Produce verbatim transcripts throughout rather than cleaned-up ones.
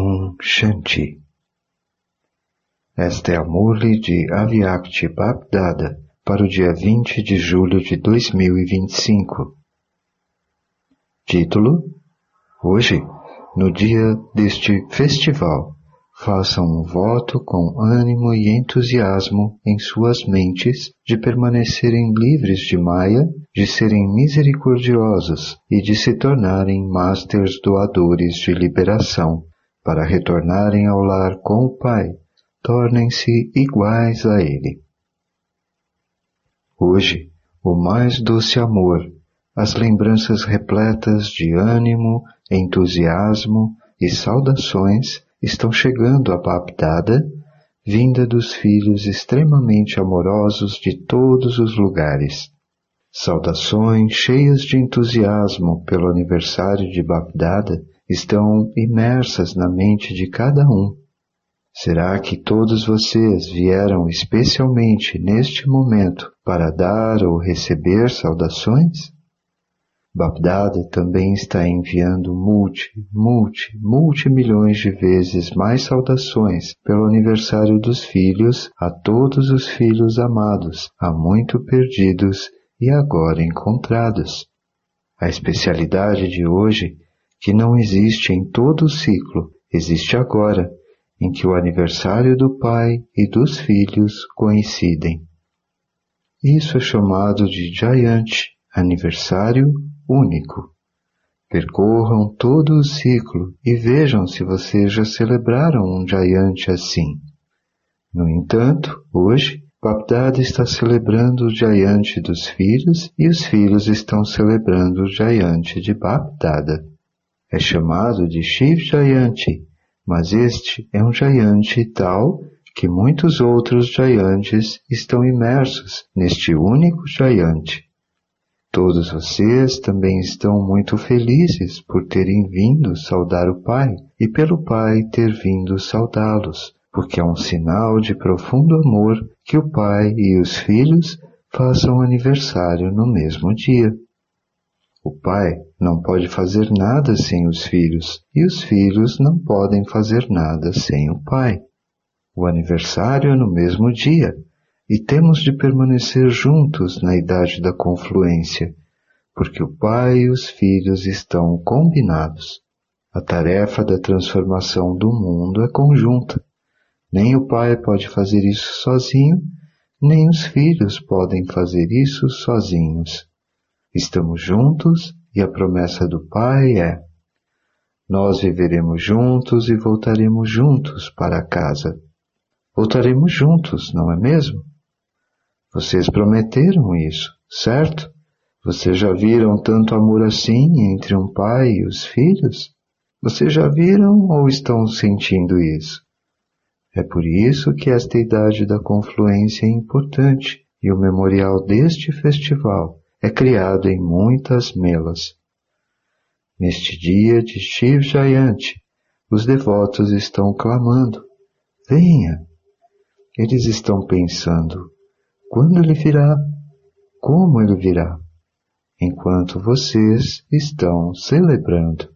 Om Shanti. Esta é a Murli de Avyakti Bapdada para o dia vinte de julho de dois mil e vinte e cinco. Título: Hoje, no dia deste festival, façam um voto com ânimo e entusiasmo em suas mentes de permanecerem livres de Maya, de serem misericordiosos e de se tornarem masters doadores de liberação, para retornarem ao lar com o Pai. Tornem-se iguais a Ele. Hoje, o mais doce amor, as lembranças repletas de ânimo, entusiasmo e saudações estão chegando a Bapdada, vinda dos filhos extremamente amorosos de todos os lugares. Saudações cheias de entusiasmo pelo aniversário de Bapdada estão imersas na mente de cada um. Será que todos vocês vieram especialmente neste momento para dar ou receber saudações? Bapdada também está enviando multi, multi, multimilhões de vezes mais saudações pelo aniversário dos filhos a todos os filhos amados, há muito perdidos e agora encontrados. A especialidade de hoje, que não existe em todo o ciclo, existe agora, em que o aniversário do Pai e dos filhos coincidem. Isso é chamado de Jayanti, aniversário único. Percorram todo o ciclo e vejam se vocês já celebraram um Jayanti assim. No entanto, hoje, Bapdada está celebrando o Jayanti dos filhos e os filhos estão celebrando o Jayanti de Bapdada. É chamado de Shiv Jayanti, mas este é um Jayanti tal que muitos outros Jayantis estão imersos neste único Jayanti. Todos vocês também estão muito felizes por terem vindo saudar o Pai e pelo Pai ter vindo saudá-los, porque é um sinal de profundo amor que o Pai e os filhos façam aniversário no mesmo dia. O Pai não pode fazer nada sem os filhos, e os filhos não podem fazer nada sem o Pai. O aniversário é no mesmo dia, e temos de permanecer juntos na idade da confluência, porque o Pai e os filhos estão combinados. A tarefa da transformação do mundo é conjunta. Nem o Pai pode fazer isso sozinho, nem os filhos podem fazer isso sozinhos. Estamos juntos e a promessa do Pai é: nós viveremos juntos e voltaremos juntos para casa. Voltaremos juntos, não é mesmo? Vocês prometeram isso, certo? Vocês já viram tanto amor assim entre um pai e os filhos? Vocês já viram ou estão sentindo isso? É por isso que esta idade da confluência é importante e o memorial deste festival é criado em muitas melas. Neste dia de Shiv Jayanti, os devotos estão clamando: venha! Eles estão pensando: quando ele virá? Como ele virá? Enquanto vocês estão celebrando.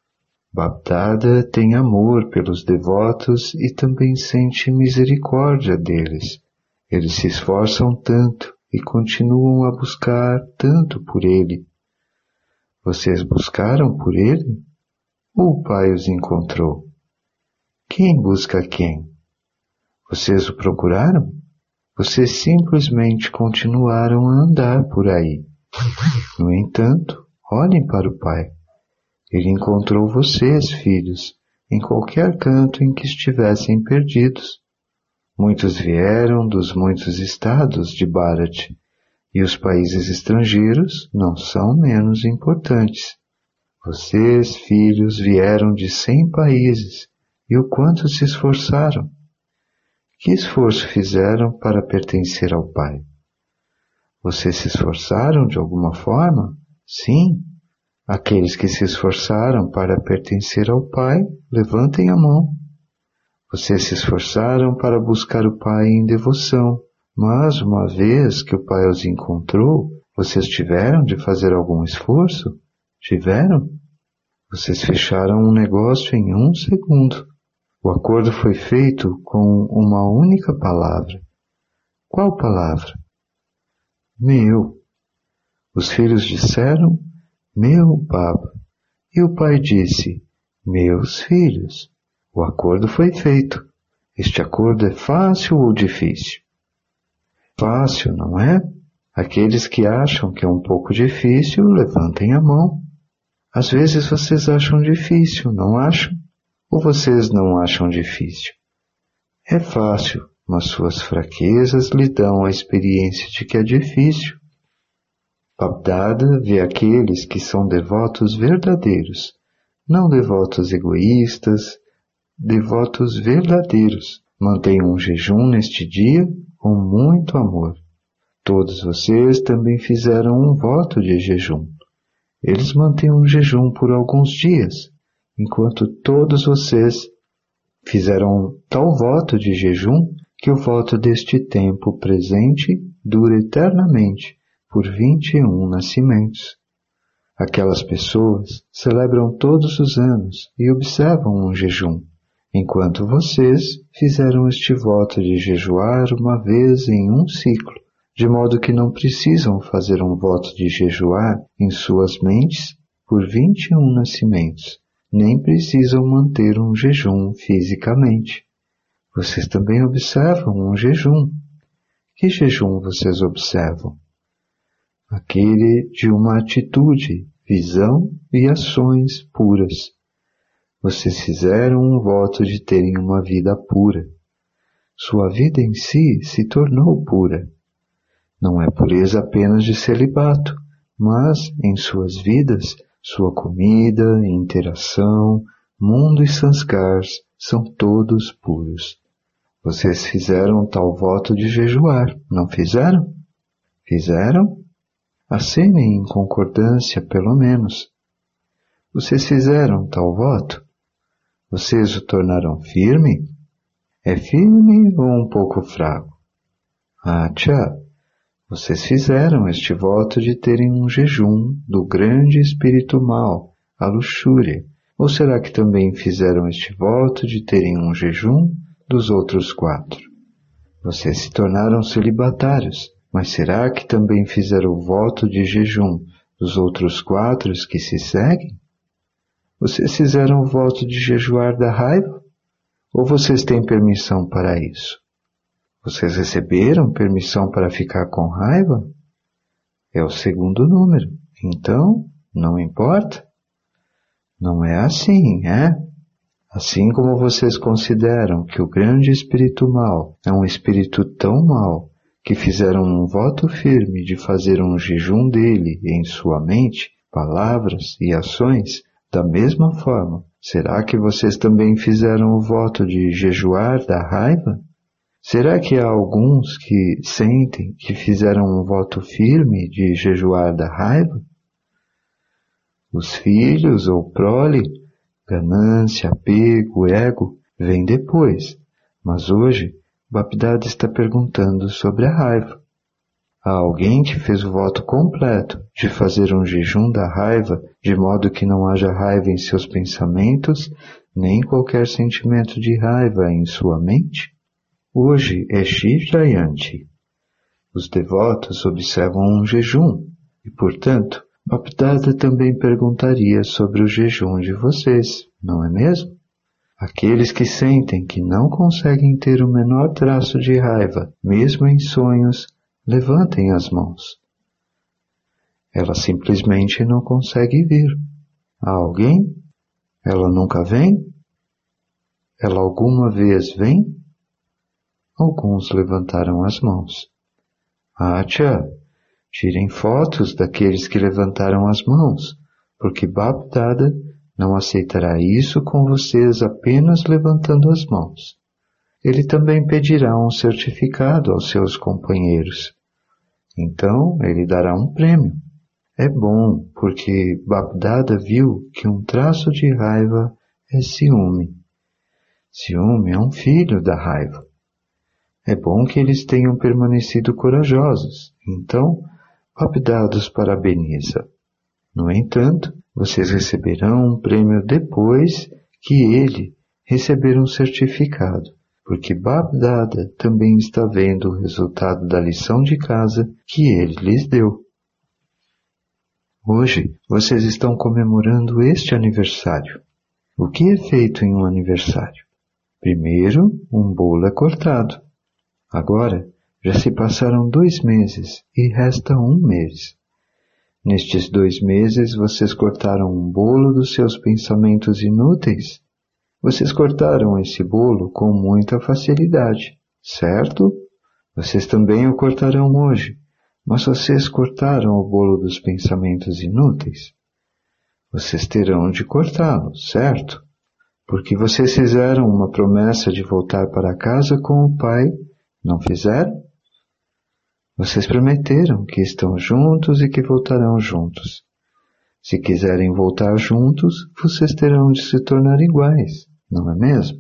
Bapdada tem amor pelos devotos e também sente misericórdia deles. Eles se esforçam tanto e continuam a buscar tanto por ele. Vocês buscaram por ele? Ou o Pai os encontrou? Quem busca quem? Vocês o procuraram? Vocês simplesmente continuaram a andar por aí. No entanto, olhem para o Pai. Ele encontrou vocês, filhos, em qualquer canto em que estivessem perdidos. Muitos vieram dos muitos estados de Bharat, e os países estrangeiros não são menos importantes. Vocês, filhos, vieram de cem países, e o quanto se esforçaram. Que esforço fizeram para pertencer ao Pai? Vocês se esforçaram de alguma forma? Sim. Aqueles que se esforçaram para pertencer ao Pai, levantem a mão. Vocês se esforçaram para buscar o Pai em devoção, mas uma vez que o Pai os encontrou, vocês tiveram de fazer algum esforço? Tiveram? Vocês fecharam um negócio em um segundo. O acordo foi feito com uma única palavra. Qual palavra? Meu. Os filhos disseram, meu Baba. E o pai disse, meus filhos. O acordo foi feito. Este acordo é fácil ou difícil? Fácil, não é? Aqueles que acham que é um pouco difícil, levantem a mão. Às vezes vocês acham difícil, não acham? Ou vocês não acham difícil? É fácil, mas suas fraquezas lhe dão a experiência de que é difícil. Bapdada vê aqueles que são devotos verdadeiros, não devotos egoístas, devotos verdadeiros. Mantenham um jejum neste dia com muito amor. Todos vocês também fizeram um voto de jejum. Eles mantêm um jejum por alguns dias, enquanto todos vocês fizeram tal voto de jejum que o voto deste tempo presente dura eternamente por vinte e um nascimentos. Aquelas pessoas celebram todos os anos e observam um jejum, enquanto vocês fizeram este voto de jejuar uma vez em um ciclo, de modo que não precisam fazer um voto de jejuar em suas mentes por vinte e um nascimentos, nem precisam manter um jejum fisicamente. Vocês também observam um jejum. Que jejum vocês observam? Aquele de uma atitude, visão e ações puras. Vocês fizeram um voto de terem uma vida pura. Sua vida em si se tornou pura. Não é pureza apenas de celibato, mas em suas vidas, sua comida, interação, mundo e sanskars são todos puros. Vocês fizeram tal voto de jejuar, não fizeram? Fizeram? Acenem em concordância, pelo menos. Vocês fizeram tal voto? Vocês o tornaram firme? É firme ou um pouco fraco? Ah, tchá! Vocês fizeram este voto de terem um jejum do grande espírito mal, a luxúria. Ou será que também fizeram este voto de terem um jejum dos outros quatro? Vocês se tornaram celibatários, mas será que também fizeram o voto de jejum dos outros quatro que se seguem? Vocês fizeram o voto de jejuar da raiva? Ou vocês têm permissão para isso? Vocês receberam permissão para ficar com raiva? É o segundo número. Então, não importa. Não é assim, é? Assim como vocês consideram que o grande espírito mal é um espírito tão mau que fizeram um voto firme de fazer um jejum dele em sua mente, palavras e ações, da mesma forma, será que vocês também fizeram o voto de jejuar da raiva? Será que há alguns que sentem que fizeram um voto firme de jejuar da raiva? Os filhos ou prole, ganância, apego, ego, vêm depois, mas hoje Bapdada está perguntando sobre a raiva. Há alguém que fez o voto completo de fazer um jejum da raiva, de modo que não haja raiva em seus pensamentos, nem qualquer sentimento de raiva em sua mente? Hoje é Shiv Jayanti. Os devotos observam um jejum, e, portanto, Bapdada também perguntaria sobre o jejum de vocês, não é mesmo? Aqueles que sentem que não conseguem ter o menor traço de raiva, mesmo em sonhos, levantem as mãos. Ela simplesmente não consegue vir. Há alguém? Ela nunca vem? Ela alguma vez vem? Alguns levantaram as mãos. Acha, tirem fotos daqueles que levantaram as mãos, porque Bapdada não aceitará isso com vocês apenas levantando as mãos. Ele também pedirá um certificado aos seus companheiros. Então, ele dará um prêmio. É bom, porque Bapdada viu que um traço de raiva é ciúme. Ciúme é um filho da raiva. É bom que eles tenham permanecido corajosos. Então, Bapdada os parabeniza. No entanto, vocês receberão um prêmio depois que ele receber um certificado, porque Bap Dada também está vendo o resultado da lição de casa que ele lhes deu. Hoje, vocês estão comemorando este aniversário. O que é feito em um aniversário? Primeiro, um bolo é cortado. Agora, já se passaram dois meses e resta um mês. Nestes dois meses, vocês cortaram um bolo dos seus pensamentos inúteis? Vocês cortaram esse bolo com muita facilidade, certo? Vocês também o cortarão hoje, mas vocês cortaram o bolo dos pensamentos inúteis? Vocês terão de cortá-lo, certo? Porque vocês fizeram uma promessa de voltar para casa com o Pai, não fizeram? Vocês prometeram que estão juntos e que voltarão juntos. Se quiserem voltar juntos, vocês terão de se tornar iguais, não é mesmo?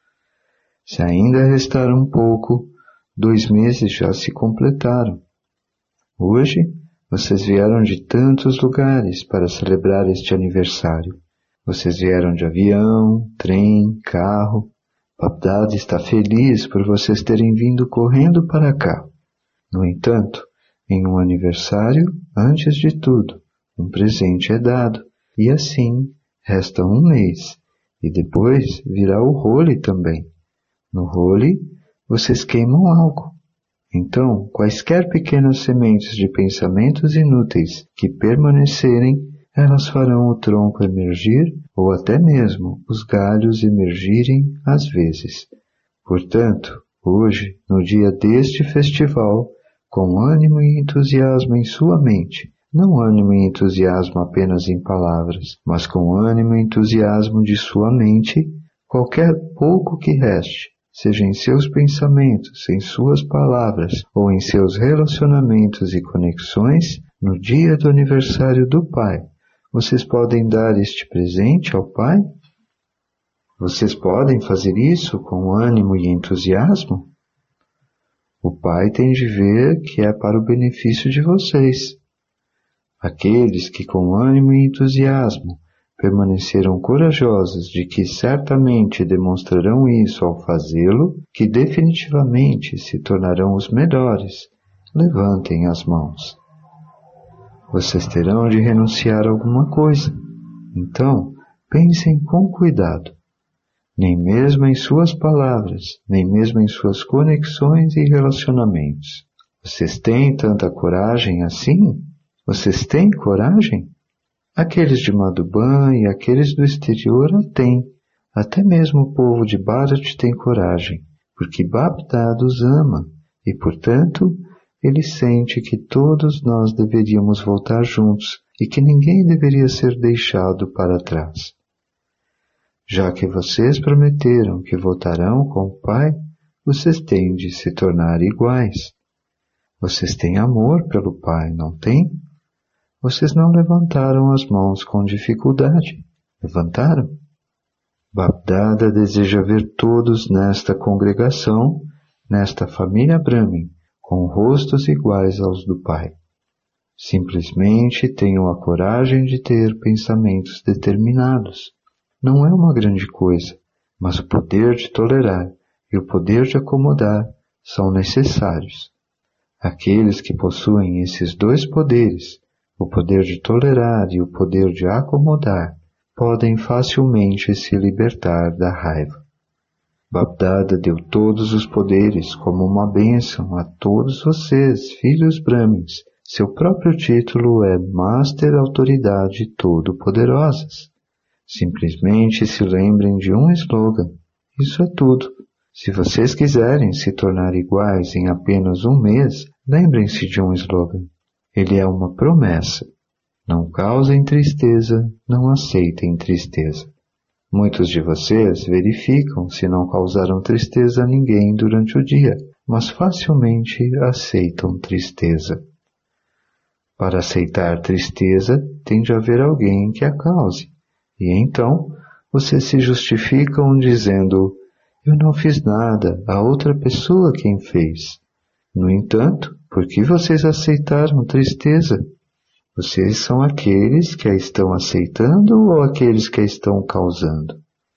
Se ainda restar um pouco, dois meses já se completaram. Hoje, vocês vieram de tantos lugares para celebrar este aniversário. Vocês vieram de avião, trem, carro. Bap Dada está feliz por vocês terem vindo correndo para cá. No entanto, em um aniversário, antes de tudo, um presente é dado, e assim resta um mês, e depois virá o Holi também. No Holi, vocês queimam algo. Então, quaisquer pequenas sementes de pensamentos inúteis que permanecerem, elas farão o tronco emergir, ou até mesmo os galhos emergirem às vezes. Portanto, hoje, no dia deste festival, com ânimo e entusiasmo em sua mente, não ânimo e entusiasmo apenas em palavras, mas com ânimo e entusiasmo de sua mente, qualquer pouco que reste, seja em seus pensamentos, em suas palavras ou em seus relacionamentos e conexões, no dia do aniversário do Pai, vocês podem dar este presente ao Pai? Vocês podem fazer isso com ânimo e entusiasmo? O Pai tem de ver que é para o benefício de vocês. Aqueles que com ânimo e entusiasmo permaneceram corajosos de que certamente demonstrarão isso ao fazê-lo, que definitivamente se tornarão os melhores, levantem as mãos. Vocês terão de renunciar a alguma coisa. Então, pensem com cuidado. Nem mesmo em suas palavras, nem mesmo em suas conexões e relacionamentos. Vocês têm tanta coragem assim? Vocês têm coragem? Aqueles de Madhuban e aqueles do exterior a têm. Até mesmo o povo de Bharat tem coragem, porque Bap Dada os ama, e, portanto, ele sente que todos nós deveríamos voltar juntos e que ninguém deveria ser deixado para trás. Já que vocês prometeram que voltarão com o Pai, vocês têm de se tornar iguais. Vocês têm amor pelo Pai, não têm? Vocês não levantaram as mãos com dificuldade. Levantaram? Bap Dada deseja ver todos nesta congregação, nesta família Brahmin, com rostos iguais aos do Pai. Simplesmente tenham a coragem de ter pensamentos determinados. Não é uma grande coisa, mas o poder de tolerar e o poder de acomodar são necessários. Aqueles que possuem esses dois poderes, o poder de tolerar e o poder de acomodar, podem facilmente se libertar da raiva. Bap Dada deu todos os poderes como uma bênção a todos vocês, filhos Brahmins. Seu próprio título é Master Autoridade Todo-Poderosas. Simplesmente se lembrem de um slogan. Isso é tudo. Se vocês quiserem se tornar iguais em apenas um mês, lembrem-se de um slogan. Ele é uma promessa. Não causem tristeza, não aceitem tristeza. Muitos de vocês verificam se não causaram tristeza a ninguém durante o dia, mas facilmente aceitam tristeza. Para aceitar tristeza, tem de haver alguém que a cause. E então, vocês se justificam dizendo, eu não fiz nada, a outra pessoa quem fez. No entanto, por que vocês aceitaram tristeza? Vocês são aqueles que a estão aceitando ou aqueles que a estão causando?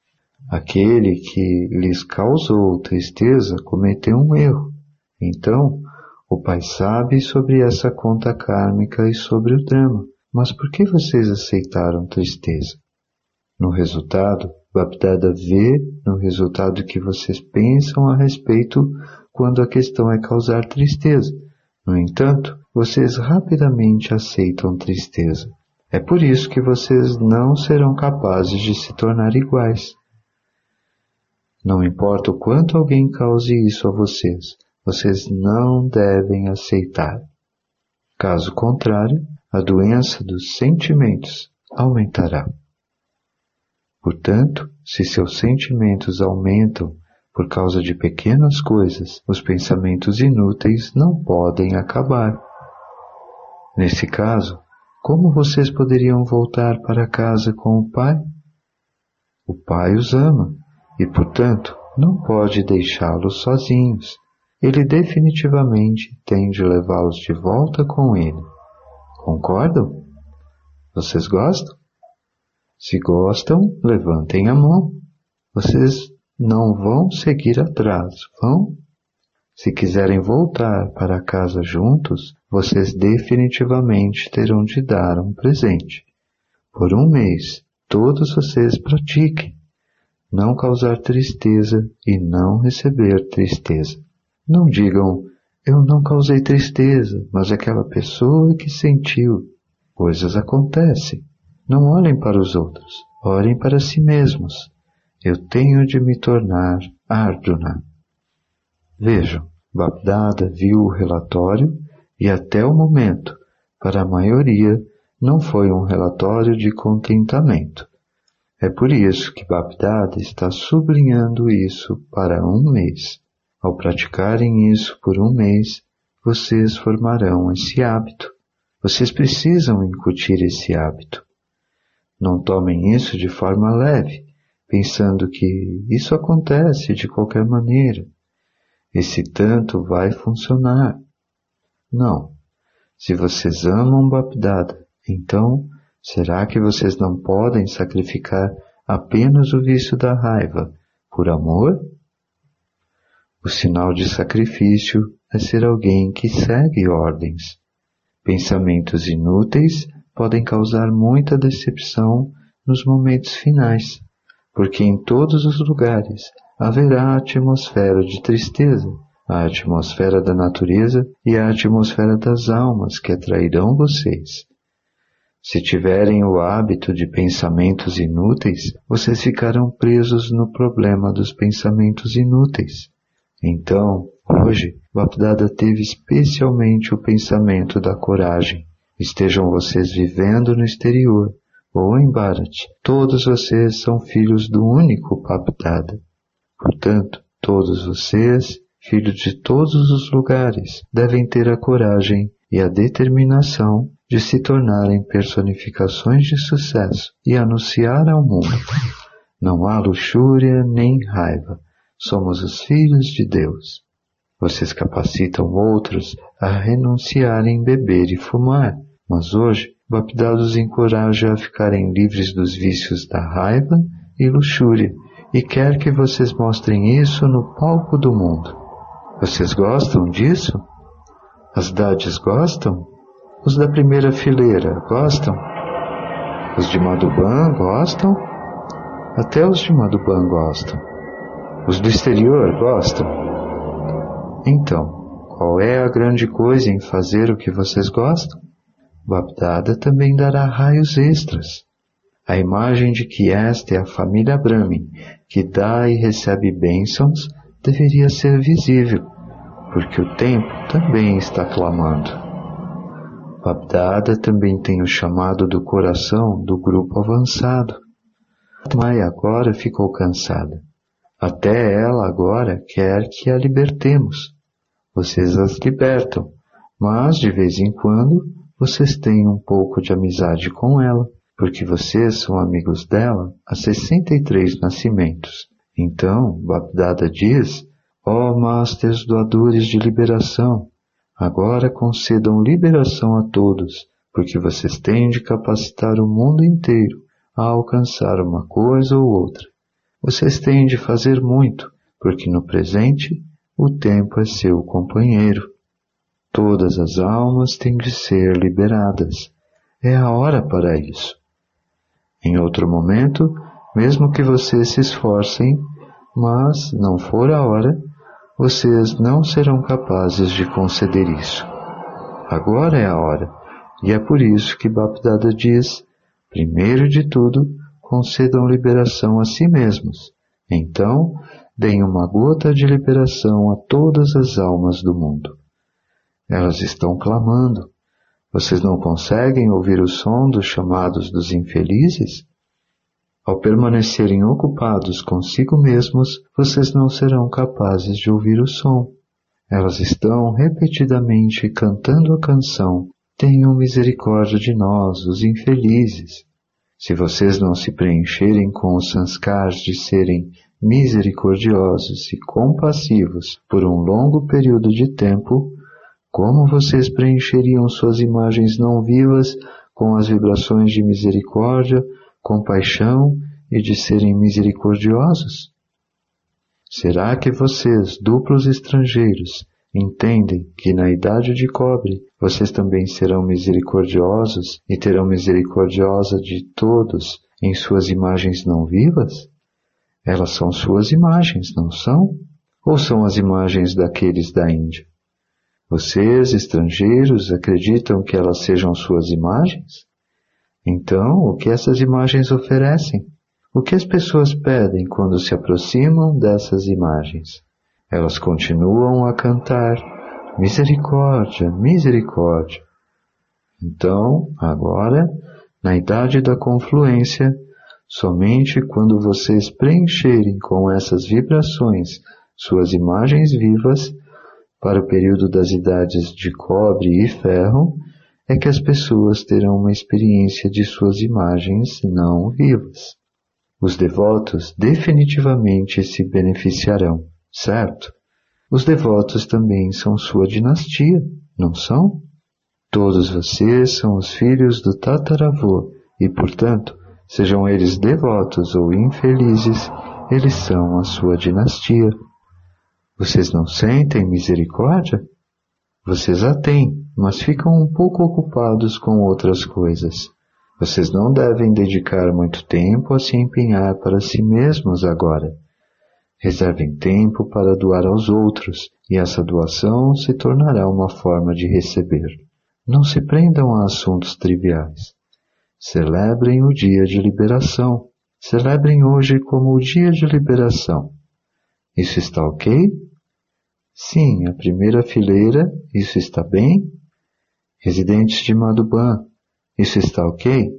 Aquele que lhes causou tristeza cometeu um erro. Então, o Pai sabe sobre essa conta kármica e sobre o drama. Mas por que vocês aceitaram tristeza? No resultado, Bapdada vê no resultado que vocês pensam a respeito quando a questão é causar tristeza. No entanto, vocês rapidamente aceitam tristeza. É por isso que vocês não serão capazes de se tornar iguais. Não importa o quanto alguém cause isso a vocês, vocês não devem aceitar. Caso contrário, a doença dos sentimentos aumentará. Portanto, se seus sentimentos aumentam por causa de pequenas coisas, os pensamentos inúteis não podem acabar. Nesse caso, como vocês poderiam voltar para casa com o Pai? O Pai os ama e, portanto, não pode deixá-los sozinhos. Ele definitivamente tem de levá-los de volta com ele. Concordam? Vocês gostam? Se gostam, levantem a mão. Vocês não vão seguir atrás, vão? Se quiserem voltar para casa juntos, vocês definitivamente terão de dar um presente. Por um mês, todos vocês pratiquem. Não causar tristeza e não receber tristeza. Não digam, eu não causei tristeza, mas aquela pessoa que sentiu. Coisas acontecem. Não olhem para os outros, olhem para si mesmos. Eu tenho de me tornar Arjuna. Vejam, Bapdada viu o relatório e até o momento, para a maioria, não foi um relatório de contentamento. É por isso que Bapdada está sublinhando isso para um mês. Ao praticarem isso por um mês, vocês formarão esse hábito. Vocês precisam incutir esse hábito. Não tomem isso de forma leve, pensando que isso acontece de qualquer maneira. Esse tanto vai funcionar. Não. Se vocês amam Bapdada, então, será que vocês não podem sacrificar apenas o vício da raiva por amor? O sinal de sacrifício é ser alguém que segue ordens. Pensamentos inúteis podem causar muita decepção nos momentos finais, porque em todos os lugares haverá a atmosfera de tristeza, a atmosfera da natureza e a atmosfera das almas que atrairão vocês. Se tiverem o hábito de pensamentos inúteis, vocês ficarão presos no problema dos pensamentos inúteis. Então, hoje, Bapdada teve especialmente o pensamento da coragem. Estejam vocês vivendo no exterior ou em Bharat, todos vocês são filhos do único Bapdada. Portanto, todos vocês, filhos de todos os lugares, devem ter a coragem e a determinação de se tornarem personificações de sucesso e anunciar ao mundo. Não há luxúria nem raiva. Somos os filhos de Deus. Vocês capacitam outros a renunciarem beber e fumar, mas hoje Bapdada os encoraja a ficarem livres dos vícios da raiva e luxúria e quer que vocês mostrem isso no palco do mundo. Vocês gostam disso? As Dadis gostam? Os da primeira fileira gostam? Os de Madhuban gostam? Até os de Madhuban gostam. Os do exterior gostam? Então, qual é a grande coisa em fazer o que vocês gostam? Bapdada também dará raios extras. A imagem de que esta é a família Brahmin, que dá e recebe bênçãos, deveria ser visível, porque o tempo também está clamando. Bapdada também tem o chamado do coração do grupo avançado. Mãe agora ficou cansada. Até ela agora quer que a libertemos. Vocês as libertam, mas de vez em quando vocês têm um pouco de amizade com ela, porque vocês são amigos dela há sessenta e três nascimentos. Então, Bapdada diz, ó Masters doadores de liberação, agora concedam liberação a todos, porque vocês têm de capacitar o mundo inteiro a alcançar uma coisa ou outra. Vocês têm de fazer muito, porque no presente o tempo é seu companheiro. Todas as almas têm de ser liberadas. É a hora para isso. Em outro momento, mesmo que vocês se esforcem, mas não for a hora, vocês não serão capazes de conceder isso. Agora é a hora, e é por isso que Bapdada diz, primeiro de tudo, concedam liberação a si mesmos. Então, deem uma gota de liberação a todas as almas do mundo. Elas estão clamando. Vocês não conseguem ouvir o som dos chamados dos infelizes? Ao permanecerem ocupados consigo mesmos, vocês não serão capazes de ouvir o som. Elas estão repetidamente cantando a canção, tenham misericórdia de nós, os infelizes. Se vocês não se preencherem com os sanskars de serem misericordiosos e compassivos por um longo período de tempo, como vocês preencheriam suas imagens não vivas com as vibrações de misericórdia, compaixão e de serem misericordiosos? Será que vocês, duplos estrangeiros, entendem que na idade de cobre vocês também serão misericordiosos e terão misericordiosa de todos em suas imagens não vivas? Elas são suas imagens, não são? Ou são as imagens daqueles da Índia? Vocês, estrangeiros, acreditam que elas sejam suas imagens? Então, o que essas imagens oferecem? O que as pessoas pedem quando se aproximam dessas imagens? Elas continuam a cantar, misericórdia, misericórdia. Então, agora, na idade da confluência, somente quando vocês preencherem com essas vibrações suas imagens vivas, para o período das idades de cobre e ferro, é que as pessoas terão uma experiência de suas imagens não vivas. Os devotos definitivamente se beneficiarão, certo? Os devotos também são sua dinastia, não são? Todos vocês são os filhos do tataravô e, portanto, sejam eles devotos ou infelizes, eles são a sua dinastia. Vocês não sentem misericórdia? Vocês a têm, mas ficam um pouco ocupados com outras coisas. Vocês não devem dedicar muito tempo a se empenhar para si mesmos agora. Reservem tempo para doar aos outros, e essa doação se tornará uma forma de receber. Não se prendam a assuntos triviais. Celebrem o dia de liberação. Celebrem hoje como o dia de liberação. Isso está ok? Sim, a primeira fileira, isso está bem? Residentes de Madhuban, isso está ok?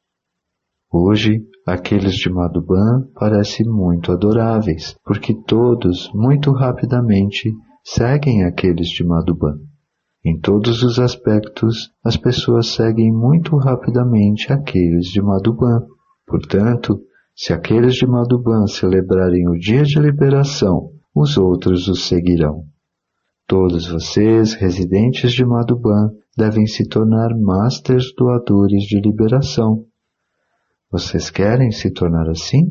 Hoje, aqueles de Madhuban parecem muito adoráveis, porque todos, muito rapidamente, seguem aqueles de Madhuban. Em todos os aspectos, as pessoas seguem muito rapidamente aqueles de Madhuban. Portanto, se aqueles de Madhuban celebrarem o dia de liberação, os outros os seguirão. Todos vocês, residentes de Madhuban, devem se tornar masters doadores de liberação. Vocês querem se tornar assim?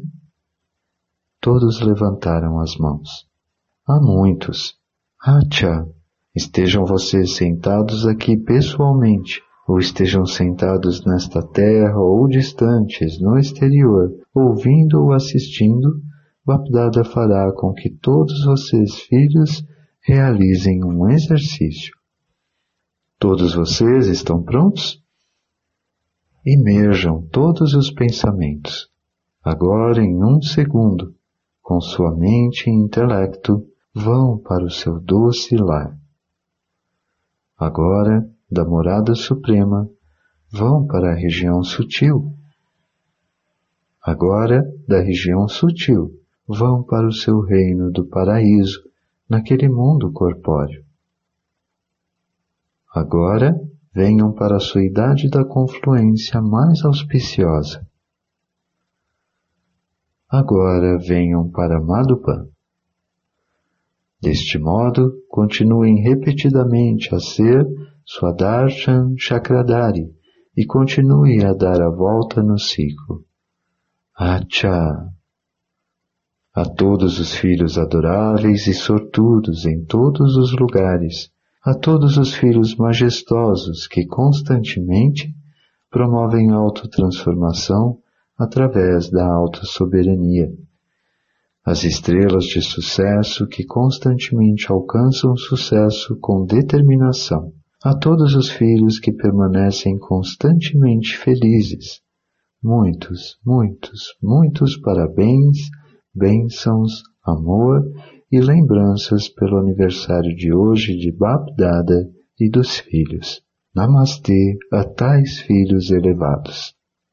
Todos levantaram as mãos. Há muitos. Acha! Estejam vocês sentados aqui pessoalmente, ou estejam sentados nesta terra ou distantes, no exterior, ouvindo ou assistindo, Bapdada fará com que todos vocês, filhos, realizem um exercício. Todos vocês estão prontos? Imerjam todos os pensamentos, agora em um segundo, com sua mente e intelecto, vão para o seu doce lar. Agora, da morada suprema, vão para a região sutil. Agora, da região sutil, vão para o seu reino do paraíso, naquele mundo corpóreo. Agora, venham para a sua idade da confluência mais auspiciosa. Agora venham para Madhuban. Deste modo, continuem repetidamente a ser Swadarshana Chakradhari e continue a dar a volta no ciclo. Acha! a todos os filhos adoráveis e sortudos em todos os lugares, a todos os filhos majestosos que constantemente promovem autotransformação através da autossoberania, as estrelas de sucesso que constantemente alcançam sucesso com determinação, a todos os filhos que permanecem constantemente felizes. Muitos, muitos, muitos parabéns, bênçãos, amor e lembranças pelo aniversário de hoje de Bap Dada e dos filhos. Namastê a tais filhos elevados.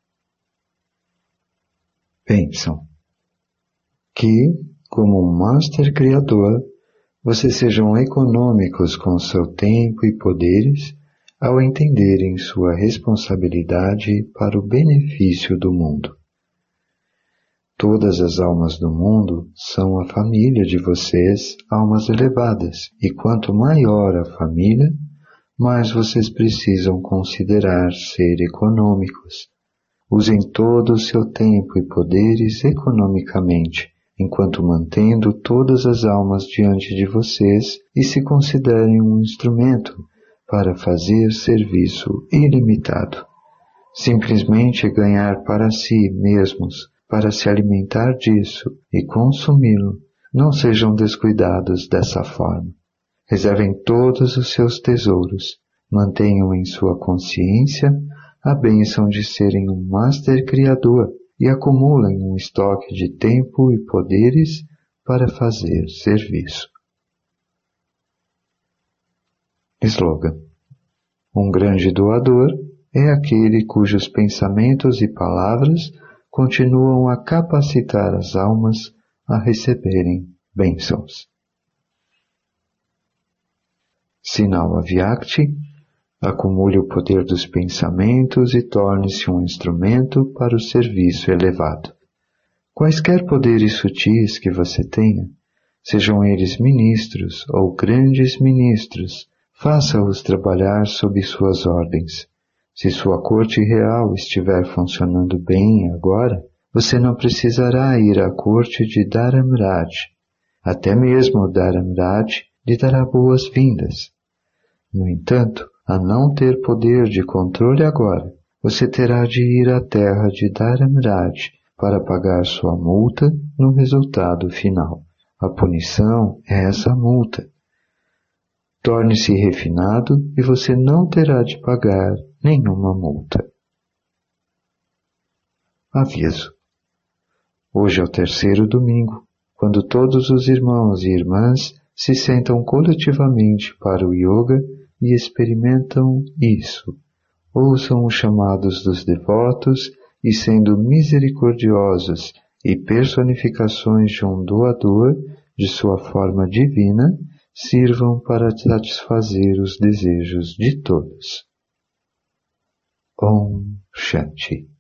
Bênção. Que, como um Master Criador, vocês sejam econômicos com seu tempo e poderes ao entenderem sua responsabilidade para o benefício do mundo. Todas as almas do mundo são a família de vocês, almas elevadas, e quanto maior a família, mais vocês precisam considerar ser econômicos. Usem todo o seu tempo e poderes economicamente, enquanto mantendo todas as almas diante de vocês e se considerem um instrumento para fazer serviço ilimitado. Simplesmente ganhar para si mesmos, para se alimentar disso e consumi-lo. Não sejam descuidados dessa forma. Reservem todos os seus tesouros. Mantenham em sua consciência a bênção de serem um Master Criador e acumulem um estoque de tempo e poderes para fazer serviço. Slogan: um grande doador é aquele cujos pensamentos e palavras continuam a capacitar as almas a receberem bênçãos. Sinal Avyakti: acumule o poder dos pensamentos e torne-se um instrumento para o serviço elevado. Quaisquer poderes sutis que você tenha, sejam eles ministros ou grandes ministros, faça-os trabalhar sob suas ordens. Se sua corte real estiver funcionando bem agora, você não precisará ir à corte de Dharamraj. Até mesmo Dharamraj lhe dará boas-vindas. No entanto, a não ter poder de controle agora, você terá de ir à terra de Dharamraj para pagar sua multa no resultado final. A punição é essa multa. Torne-se refinado e você não terá de pagar nenhuma multa. Aviso: hoje é o terceiro domingo, quando todos os irmãos e irmãs se sentam coletivamente para o yoga e experimentam isso. Ouçam os chamados dos devotos e, sendo misericordiosos e personificações de um doador de sua forma divina, sirvam para satisfazer os desejos de todos. Om Shanti.